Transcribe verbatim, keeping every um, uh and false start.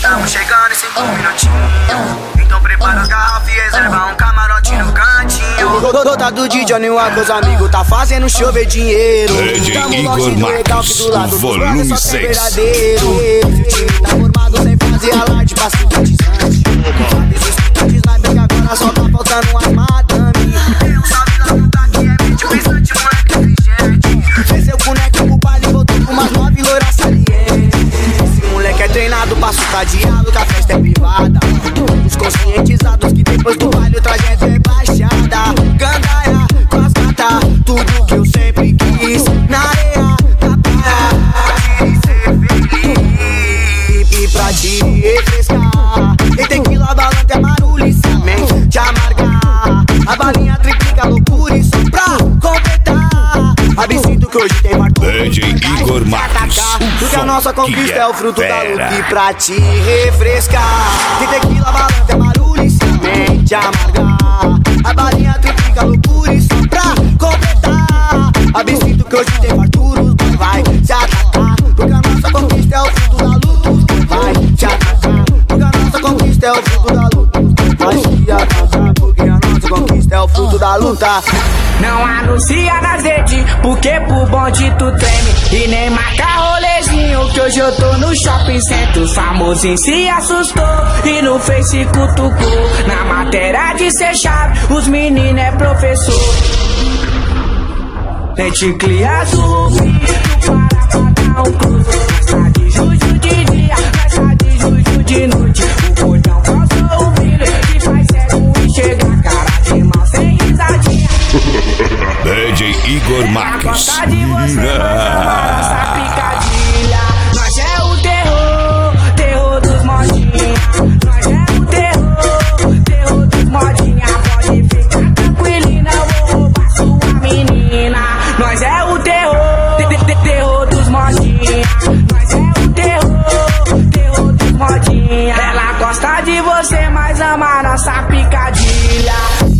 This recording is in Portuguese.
estamos chegando em cinco minutinhos. Então prepara as garrafas e reserva um camarote no cantinho. Dotado de Johnny Walker, os amigos tá fazendo chover dinheiro. D J Igor Marques, volume seis. O time tá formado sem fazer alarde pra simpatizante. Os sniper que agora só tá faltando umas madame. Tem um salve lá no tá que é mente pensante, moleque inteligente. Desceu o boneco pro baile e voltou com umas nove loiras salientes. Esse moleque é treinado pra sucar diabo, que a festa é privada. Os conscientizados que depois do baile o trajeto é baixada. Gandaia, com as gatas, tudo que eu sempre quis. Na areia, na praia, pra te ser feliz. E pra te refrescar, tem tequila, balante, amarulhiça, mente te amargar. A balinha triplica, loucura e só pra completar. Absinto que hoje tem fartura. D J Igor Marques, porque a nossa conquista é o fruto da luta. E pra te refrescar, tem tequila, balante, amarulhiça, mente amargar. A balinha triplica, loucura e só pra completar. Absinto que hoje tem fartura, os boy vai se atacar. Porque a nossa conquista é o fruto da luta, os boy vai se atacar. Porque a nossa conquista é o fruto da luta, os boy vai se atacar. Porque a nossa conquista é o fruto da luta. Não anuncia nas redes, porque pro bonde tu treme. E nem marca rolezinho, que hoje eu tô no shopping center. Os famosinhos se assustou e no Face cutucou. Na matéria de ser chave, os meninos é professor. Lente clia azul, filtro para pagar um cruzo. Festa de juju de dia, festa de juju de noite. O cordão causou o brilho que faz cego enxergar. Cara de mal sem risadinha. D J Igor Marques. Gosta de você, mas essa picadilha. Nós é o terror, terror dos modinha. Nós é o terror, terror dos modinha. Pode ficar tranquilina, eu vou roubar sua menina. Nós é o terror, te, te, terror dos modinha. Nós é o terror, terror dos modinha. Ela gosta de você, mas ama nossa picadilha.